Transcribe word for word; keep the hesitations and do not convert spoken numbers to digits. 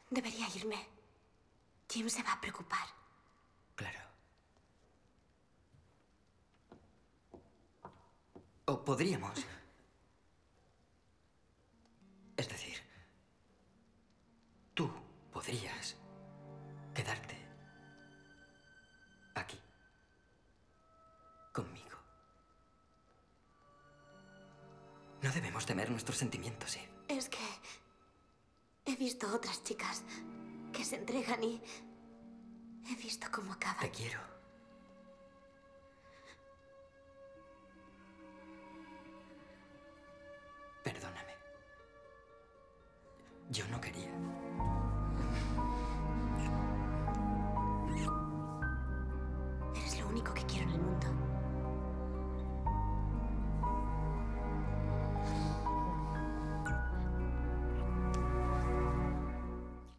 Debería irme. Jim se va a preocupar. Claro. O podríamos... Es decir, tú podrías quedarte aquí, conmigo. No debemos temer nuestros sentimientos, ¿sí? Es que he visto otras chicas que se entregan y he visto cómo acaban. Te quiero. Perdóname. Yo no quería.